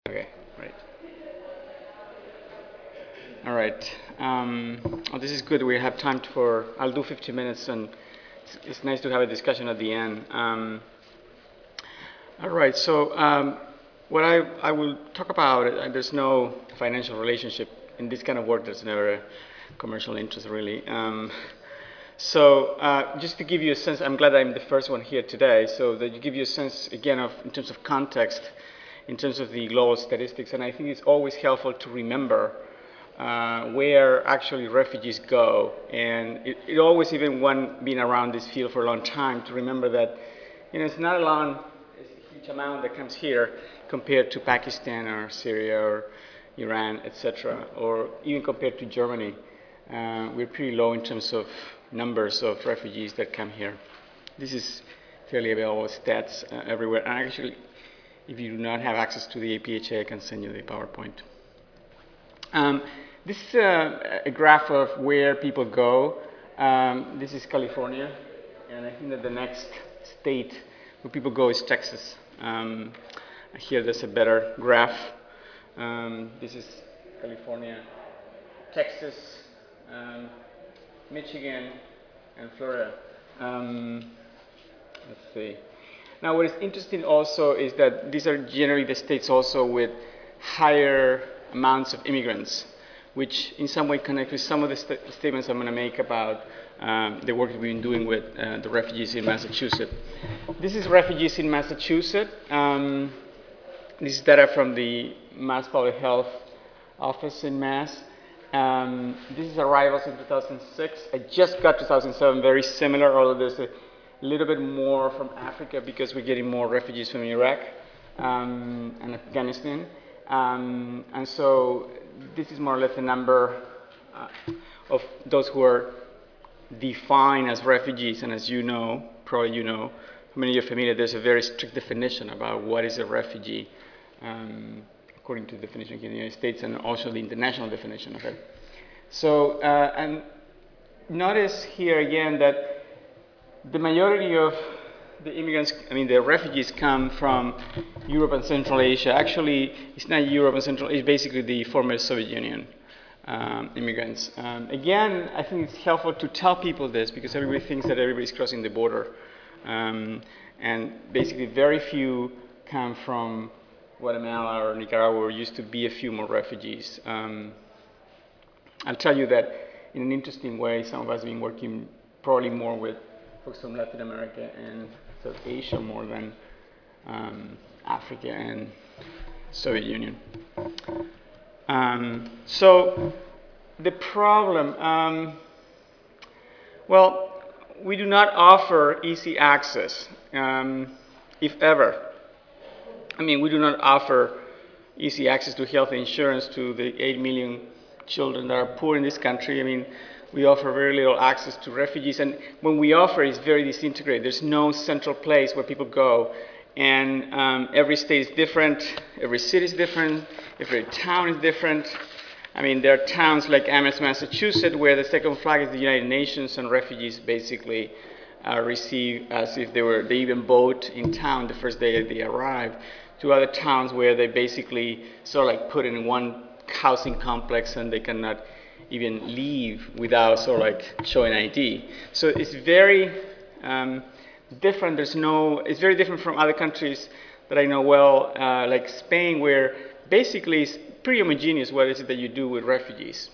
Okay, right. All right. Oh, this is good. We have time for. I'll do 50 minutes, and it's nice to have a discussion at the end. All right. So, what I will talk about, there's no financial relationship in this kind of work. There's never a commercial interest, really. Just to give you a sense, I'm glad I'm the first one here today, so that you give you a sense again of in terms of context, in terms of the global statistics, and I think it's always helpful to remember where actually refugees go. And it always, even one being around this field for a long time, to remember that it's not it's a huge amount that comes here compared to Pakistan or Syria or Iran, etc., or even compared to Germany. We're pretty low in terms of numbers of refugees that come here. This is fairly available stats everywhere. And actually, if you do not have access to the APHA, I can send you the PowerPoint. This is a graph of where people go. This is California, and I think that the next state where people go is Texas. Here there's a better graph. This is California, Texas, Michigan, and Florida. Let's see. Now, what is interesting also is that these are generally the states also with higher amounts of immigrants, which in some way connect with some of the statements I'm going to make about the work that we've been doing with the refugees in Massachusetts. This is refugees in Massachusetts. This is data from the Mass Public Health Office in Mass. This is arrivals in 2006. I just got 2007, very similar, although there's a little bit more from Africa because we're getting more refugees from Iraq and Afghanistan. And so this is more or less the number of those who are defined as refugees. And as you know, probably you know, how many of you are familiar, there's a very strict definition about what is a refugee, according to the definition here in the United States and also the international definition of it. So, and notice here again that the majority of the immigrants, the refugees come from Europe and Central Asia. Actually, it's not Europe and Central, it's basically the former Soviet Union immigrants. Again, I think it's helpful to tell people this because everybody thinks that everybody's crossing the border. And basically very few come from Guatemala or Nicaragua, where used to be a few more refugees. I'll tell you that in an interesting way, some of us have been working probably more with folks from Latin America and South Asia more than Africa and Soviet Union. So the problem, well, we do not offer easy access, if ever. We do not offer easy access to health insurance to the 8 million children that are poor in this country. We offer very little access to refugees, and when we offer, it's very disintegrated. There's no central place where people go, and every state is different, every city is different, every town is different. There are towns like Amherst, Massachusetts, where the second flag is the United Nations, and refugees basically receive as if they even vote in town the first day they arrive, to other towns where they basically sort of like put in one housing complex and they cannot even leave without sort of like showing ID. So it's very different. It's very different from other countries that I know well, like Spain, where basically it's pretty homogeneous what is it that you do with refugees.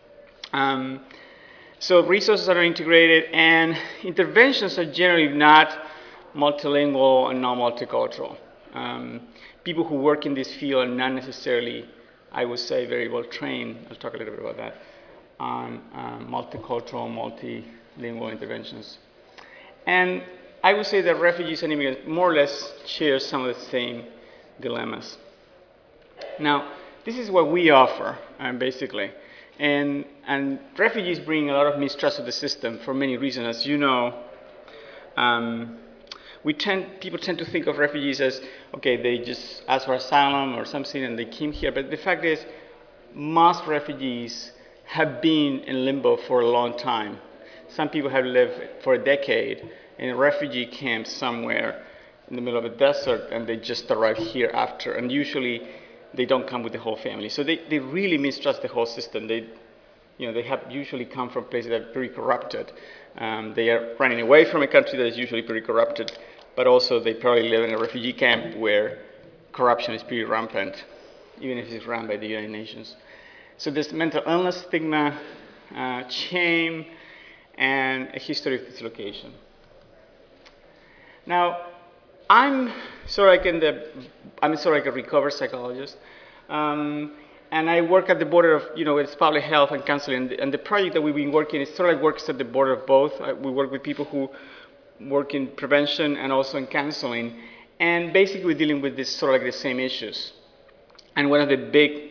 So resources are not integrated, and interventions are generally not multilingual and not multicultural. People who work in this field are not necessarily, I would say, very well trained. I'll talk a little bit about that, on multicultural, multilingual interventions. And I would say that refugees and immigrants more or less share some of the same dilemmas. Now, this is what we offer, basically. And refugees bring a lot of mistrust of the system for many reasons. As you know, people tend to think of refugees as, okay, they just asked for asylum or something and they came here. But the fact is, most refugees have been in limbo for a long time. Some people have lived for a decade in a refugee camp somewhere in the middle of a desert, and they just arrive here after. And usually they don't come with the whole family. So they really mistrust the whole system. They have usually come from places that are pretty corrupted. They are running away from a country that is usually pretty corrupted, but also they probably live in a refugee camp where corruption is pretty rampant, even if it's run by the United Nations. So there's mental illness, stigma, shame, and a history of dislocation. Now, I'm sort of like a recovered psychologist, and I work at the border of, it's public health and counseling, and the project that we've been working is sort of like works at the border of both. We work with people who work in prevention and also in counseling, and basically we're dealing with this sort of like the same issues. And one of the big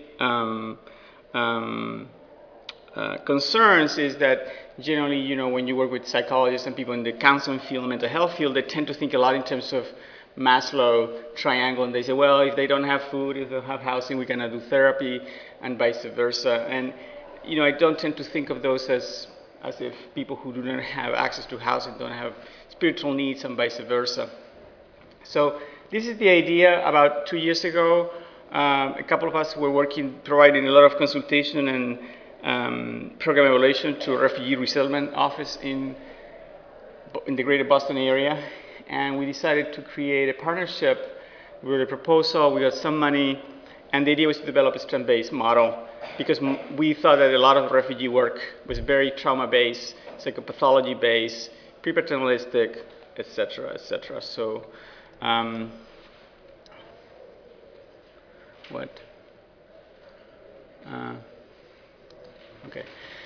concerns is that generally, when you work with psychologists and people in the counseling field, mental health field, they tend to think a lot in terms of Maslow triangle, and they say, well, if they don't have food, if they don't have housing, we cannot do therapy, and vice versa. And I don't tend to think of those as if people who do not have access to housing don't have spiritual needs, and vice versa. So this is the idea. About 2 years ago, a couple of us were providing a lot of consultation and program evaluation to a refugee resettlement office in the greater Boston area. And we decided to create a partnership with a proposal. We got some money, and the idea was to develop a strength-based model because we thought that a lot of refugee work was very trauma-based, psychopathology-based, pre-paternalistic, et cetera, et cetera. So, okay.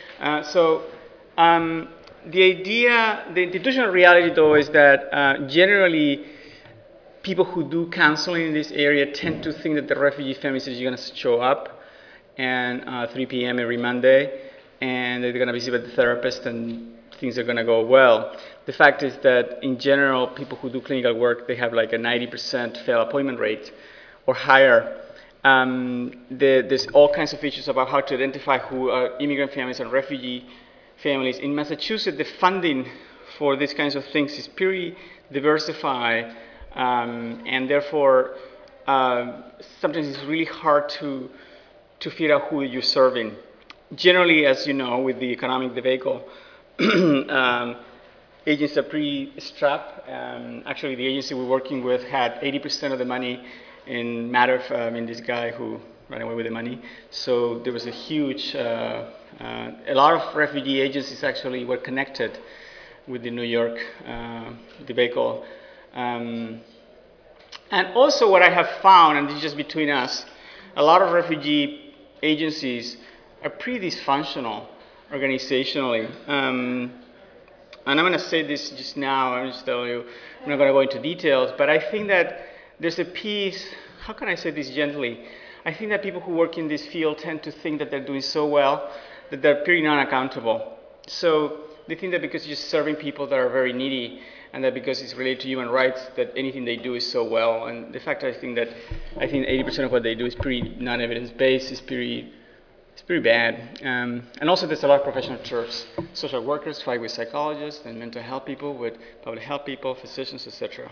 The idea, the institutional reality, though, is that generally people who do counseling in this area tend to think that the refugee families are going to show up and 3 p.m. every Monday, and they're going to visit with the therapist and things are going to go well. The fact is that in general, people who do clinical work, they have like a 90% failed appointment rate or higher. There's all kinds of issues about how to identify who are immigrant families and refugee families. In Massachusetts, the funding for these kinds of things is pretty diversified, and therefore sometimes it's really hard to figure out who you're serving. Generally, as you know, with the economic debacle, agencies are pretty strapped. Actually, the agency we're working with had 80% of the money in matter of this guy who ran away with the money. So there was a huge, a lot of refugee agencies actually were connected with the New York debacle. And also what I have found, and this is just between us, a lot of refugee agencies are pretty dysfunctional organizationally. And I'm going to say this just now, I'm just telling you, I'm not going to go into details, but I think that there's a piece, how can I say this gently? I think that people who work in this field tend to think that they're doing so well that they're pretty non-accountable. So they think that because you're serving people that are very needy and that because it's related to human rights that anything they do is so well. And the fact I think 80% of what they do is pretty non-evidence-based, is pretty bad. And also there's a lot of professional terms. Social workers fight with psychologists and mental health people with public health people, physicians, etc.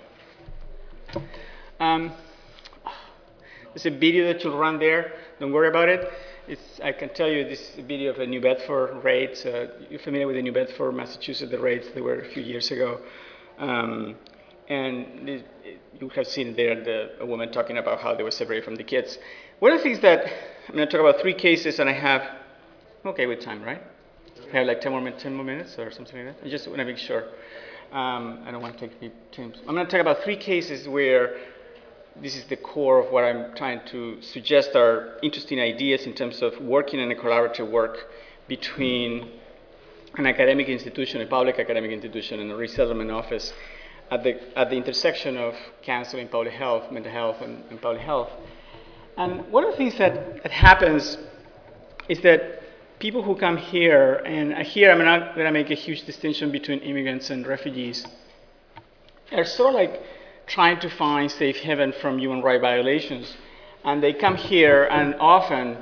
There's a video that you'll run there. Don't worry about it. I can tell you this is a video of a New Bedford raids. You're familiar with the New Bedford, Massachusetts, the raids that were a few years ago. And you have seen there a woman talking about how they were separated from the kids. One of the things that, I'm going to talk about 3 cases, and I'm okay with time, right? I have like 10 more minutes or something like that. I just want to make sure. I don't want to take time. I'm going to talk about 3 cases where this is the core of what I'm trying to suggest are interesting ideas in terms of working in a collaborative work between an academic institution, a public academic institution, and a resettlement office at the intersection of counseling, public health, mental health, and public health. And one of the things that happens is that people who come here, and here I'm not going to make a huge distinction between immigrants and refugees, are sort of like trying to find safe haven from human rights violations. And they come here, and often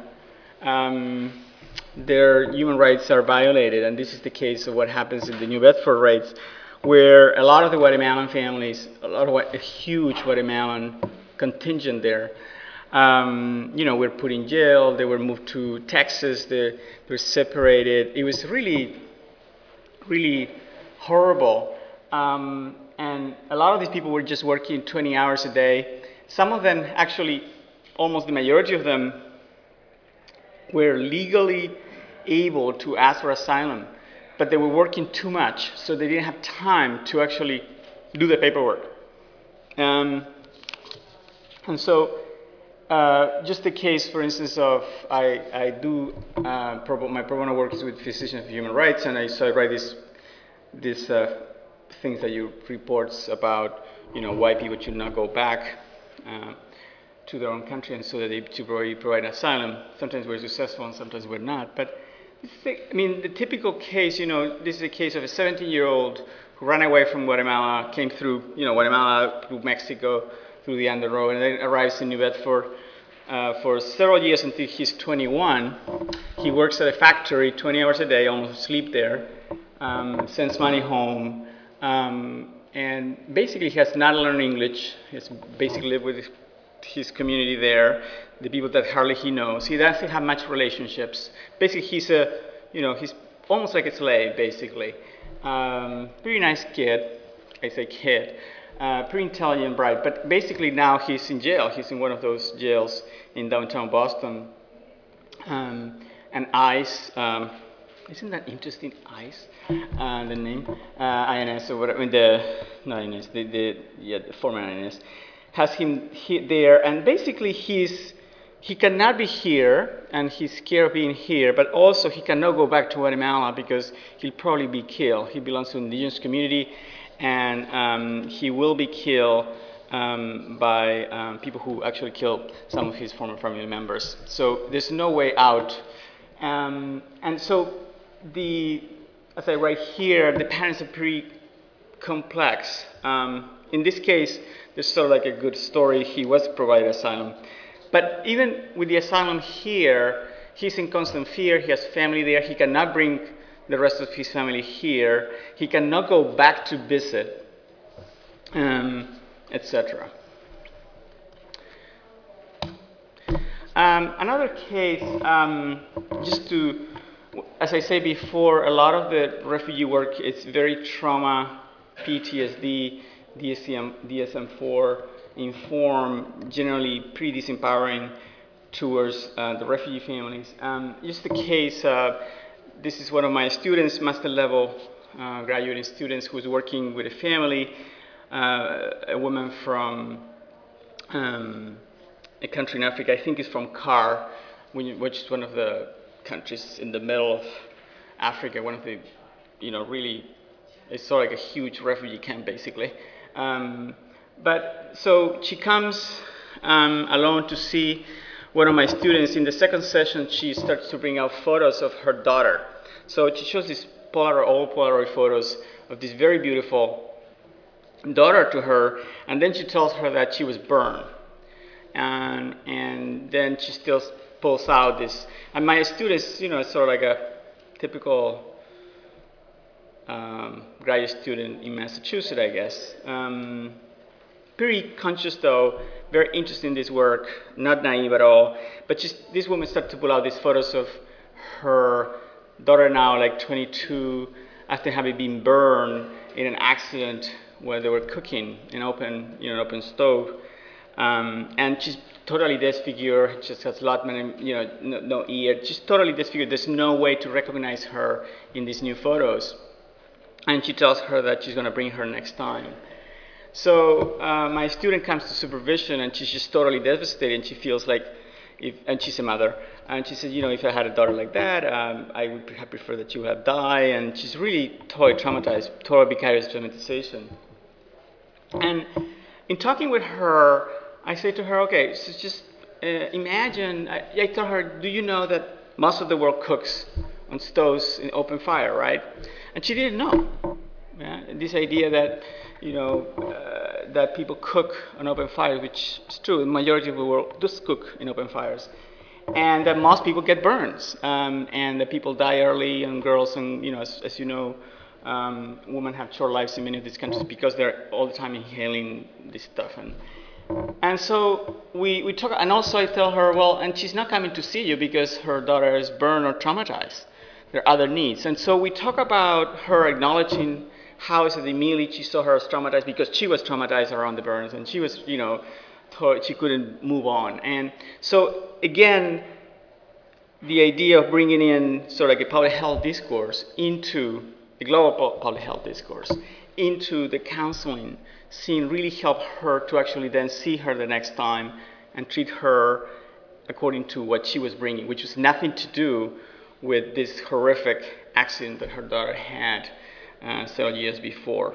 their human rights are violated. And this is the case of what happens in the New Bedford raids, where a lot of the Guatemalan families, a huge Guatemalan contingent there, Were put in jail. They were moved to Texas. They were separated. It was really, really horrible. And a lot of these people were just working 20 hours a day. Some of them, actually, almost the majority of them, were legally able to ask for asylum, but they were working too much, so they didn't have time to actually do the paperwork. And so, just the case, for instance, of I do my pro bono work is with Physicians for Human Rights, and so I write these things that you reports about, why people should not go back to their own country, and so that they to provide asylum. Sometimes we're successful, and sometimes we're not. But the typical case, this is a case of a 17-year-old who ran away from Guatemala, came through, Guatemala, through Mexico, through the under road, and then arrives in New Bedford for several years until he's 21. He works at a factory 20 hours a day, almost sleep there, sends money home, and basically he has not learned English. He has basically lived with his community there, the people that hardly he knows. He doesn't have much relationships. Basically, he's he's almost like a slave, basically. Pretty nice kid, I say kid, pretty intelligent, bright, but basically now he's in jail. He's in one of those jails in downtown Boston. And ICE, isn't that interesting, ICE, the name? INS, or whatever, not INS, the former INS, has him there, and basically he cannot be here, and he's scared of being here, but also he cannot go back to Guatemala because he'll probably be killed. He belongs to an indigenous community, and he will be killed by people who actually killed some of his former family members. So there's no way out. And so as I write here, the parents are pretty complex. In this case, there's sort of like a good story. He was provided asylum. But even with the asylum here, he's in constant fear. He has family there. He cannot bring the rest of his family here. He cannot go back to visit, etc. Another case, as I said before, a lot of the refugee work is very trauma, PTSD, DSM-4 informed, generally pretty disempowering towards the refugee families. Just the case, this is one of my students, master level graduating students, who's working with a family, a woman from a country in Africa, I think it's from CAR, which is one of the countries in the middle of Africa, one of the, really, it's sort of like a huge refugee camp, basically. But so she comes alone to see one of my students. In the second session, she starts to bring out photos of her daughter. So she shows these old Polaroid photos of this very beautiful daughter to her, and then she tells her that she was burned. And then she still pulls out this. And my students, it's sort of like a typical graduate student in Massachusetts, I guess. Pretty conscious, though, very interested in this work, not naive at all. But this woman started to pull out these photos of her daughter, now like 22, after having been burned in an accident where they were cooking in an open stove. And she's totally disfigured, just has no ear, she's totally disfigured. There's no way to recognize her in these new photos. And she tells her that she's going to bring her next time. So my student comes to supervision, and she's just totally devastated, and she feels like, and she's a mother, and she says, if I had a daughter like that, I would have preferred that she would have died, and she's really totally traumatized, total vicarious traumatization. And in talking with her, I say to her, okay, so just imagine, I tell her, do you know that most of the world cooks on stoves in open fire, right? And she didn't know. Yeah? This idea that, that people cook on open fires, which is true, the majority of the world does cook in open fires. And that most people get burns, and that people die early, and girls, and, as you know, women have short lives in many of these countries because they're all the time inhaling this stuff. And so we talk, and also I tell her, well, and she's not coming to see you because her daughter is burned or traumatized. There are other needs. And so we talk about her acknowledging how is it immediately she saw her as traumatized because she was traumatized around the burns and she was, thought she couldn't move on. And so again, the idea of bringing in sort of like a public health discourse into a global public health discourse, into the counseling scene really helped her to actually then see her the next time and treat her according to what she was bringing, which was nothing to do with this horrific accident that her daughter had several years before.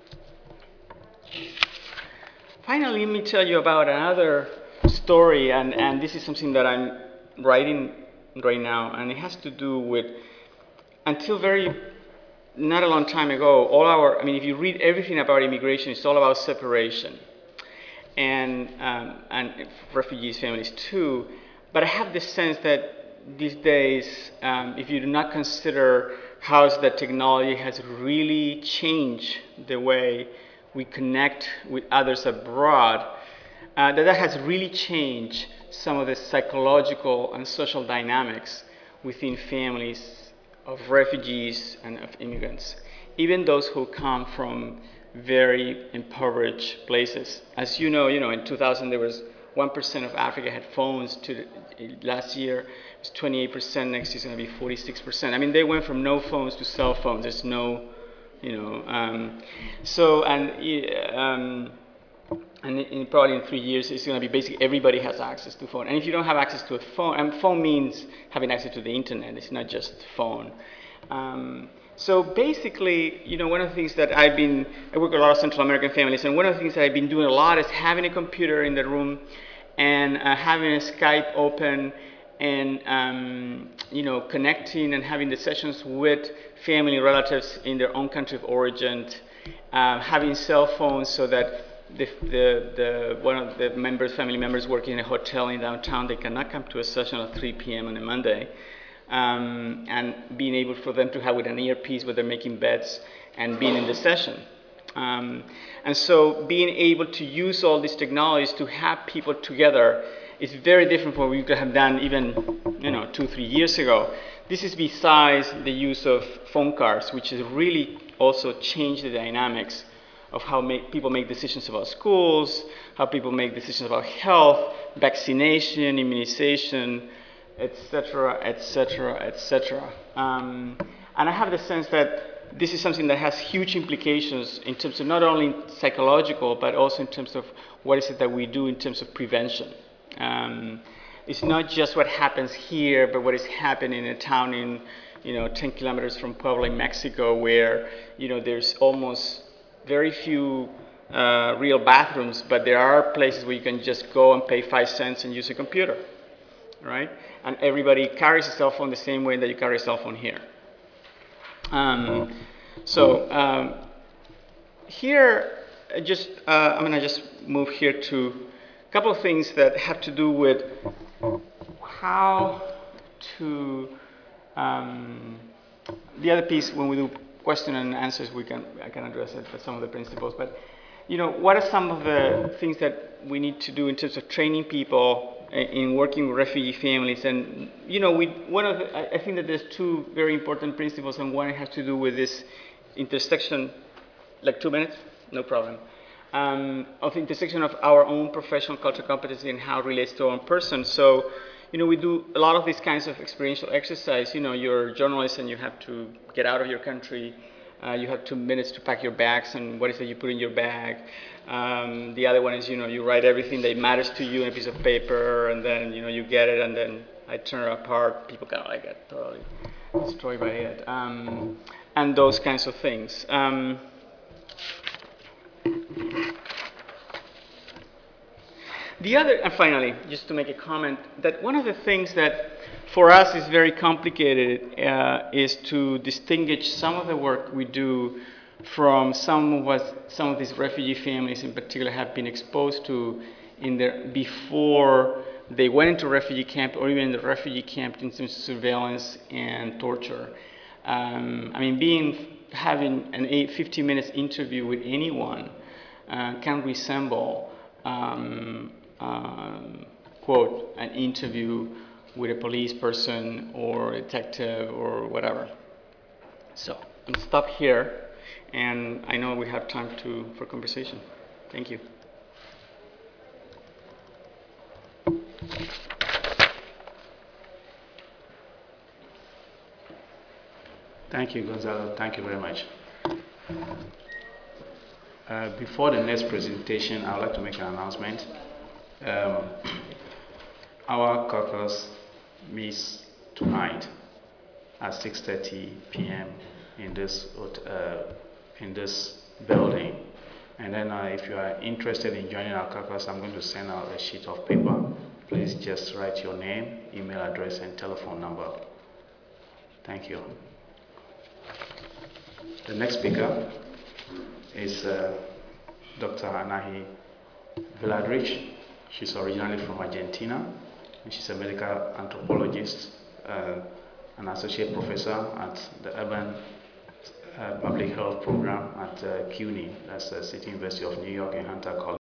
Finally, let me tell you about another story, and this is something that I'm writing right now, and it has to do with, until not a long time ago, if you read everything about immigration, it's all about separation, and refugees, families too. But I have the sense that these days, if you do not consider how the technology has really changed the way we connect with others abroad, that has really changed some of the psychological and social dynamics within families of refugees and of immigrants, even those who come from very impoverished places. As you know, in 2000 there was 1% of Africa had phones. Last year it was 28%. Next year it's going to be 46%. I mean, they went from no phones to cell phones. There's no, and probably in 3 years, it's going to be basically everybody has access to phone. And if you don't have access to a phone, and phone means having access to the internet. It's not just phone. So basically, one of the things that I work with a lot of Central American families, and one of the things that I've been doing a lot is having a computer in the room and having a Skype open and, connecting and having the sessions with family relatives in their own country of origin, having cell phones so that one of the family members working in a hotel in downtown, they cannot come to a session at 3 p.m. on a Monday, and being able for them to have with an earpiece where they're making beds and being in the session. And so being able to use all these technologies to have people together is very different from what we could have done even 2-3 years ago. This is besides the use of phone cards, which has really also changed the dynamics of how people make decisions about schools, how people make decisions about health, vaccination, immunization, etc., etc., etc. And I have the sense that this is something that has huge implications in terms of not only psychological, but also in terms of what is it that we do in terms of prevention. It's not just what happens here, but what is happening in a town in 10 kilometers from Puebla in Mexico, where there's almost very few real bathrooms, but there are places where you can just go and pay 5 cents and use a computer, right? And everybody carries a cell phone the same way that you carry a cell phone here. Here, I'm going to just move here to a couple of things that have to do with how to, the other piece, when we do question and answers, I can address it, some of the principles, but what are some of the things that we need to do in terms of training people in working with refugee families? And I think that there's two very important principles, and one has to do with this intersection, like 2 minutes, no problem, of intersection of our own professional cultural competency and how it relates to our own person. So, we do a lot of these kinds of experiential exercise. You're a journalist and you have to get out of your country. You have 2 minutes to pack your bags, and what is it you put in your bag? The other one is, you write everything that matters to you in a piece of paper, and then, you get it, and then I turn it apart. People kind of get totally destroyed by it. And those kinds of things. And finally, just to make a comment, that one of the things that for us is very complicated is to distinguish some of the work we do from some of what some of these refugee families in particular have been exposed to before they went into refugee camp, or even in the refugee camp in terms of surveillance and torture. Having an 50 minutes interview with anyone can resemble quote, an interview with a police person or a detective or whatever. So I'm stop here, and I know we have time for conversation. Thank you. Thank you, Gonzalo. Thank you very much. Before the next presentation, I would like to make an announcement. Our caucus meets tonight at 6:30 p.m. in this building. And then if you are interested in joining our caucus, I'm going to send out a sheet of paper. Please just write your name, email address, and telephone number. Thank you. The next speaker is Dr. Anahi Viladrich. She's originally from Argentina, and she's a medical anthropologist, an associate professor at the Urban Public Health Program at CUNY, that's the City University of New York in Hunter College.